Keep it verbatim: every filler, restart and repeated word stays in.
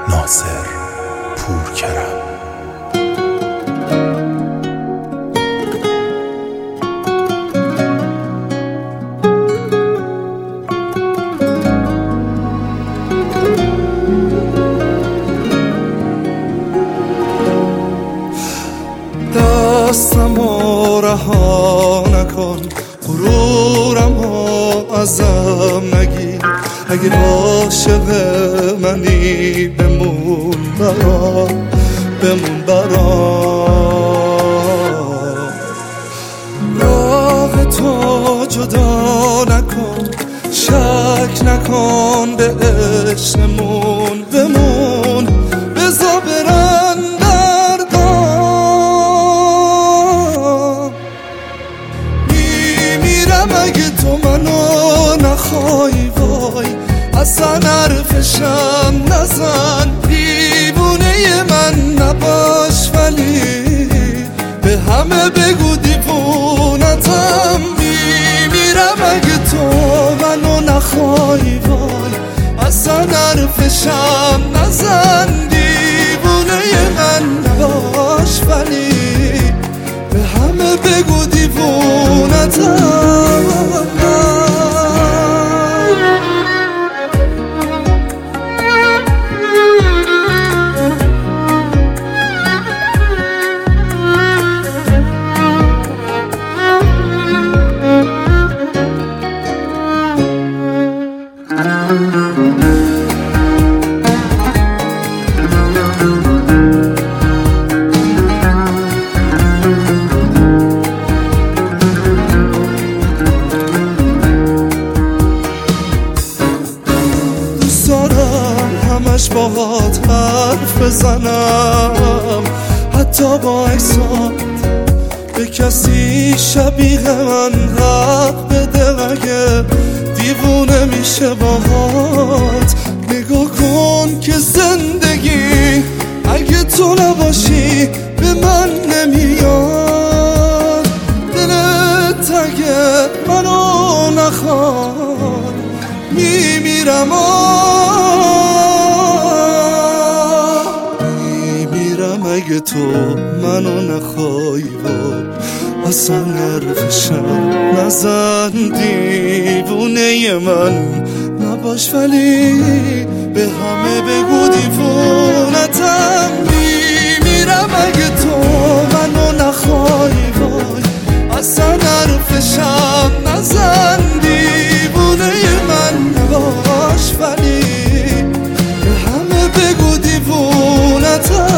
ناصر پورکرم. دستمو رها نکن، غرورمو ازم نگیر. اگر عاشق منی بمون برام، بمون برام. راه تو جدا نکن، شک نکن به عشقمون. بمون بذار برن دردام. میمیرم اگه تو منو نخوای، وای اصلا حرفشم نزن. دیوونه من نباش ولی به همه بگو دیوونتم. میمیرم اگه تو منو نخوای، وای اصلا حرفشم نزن. دیوونه من نباش ولی به همه بگو دیوونتم. همش باهات حرف بزنم، حتی با عکسات به کسی شبیه من حق بده. اگه دیوونه میشه باهات نگاه کن که زندگی اگه تو نباشی به من نمیاد. دلت اگه منو نخواد میمیرم. اگه تو منو نخوای، وای اصلا حرفشم نزن. دیوونه من نباش ولی به همه بگو دیوونتم. میمیرم اگه تو منو نخوای، وای اصلا حرفشم نزن. دیوونه من نباش ولی به همه بگو دیوونتم.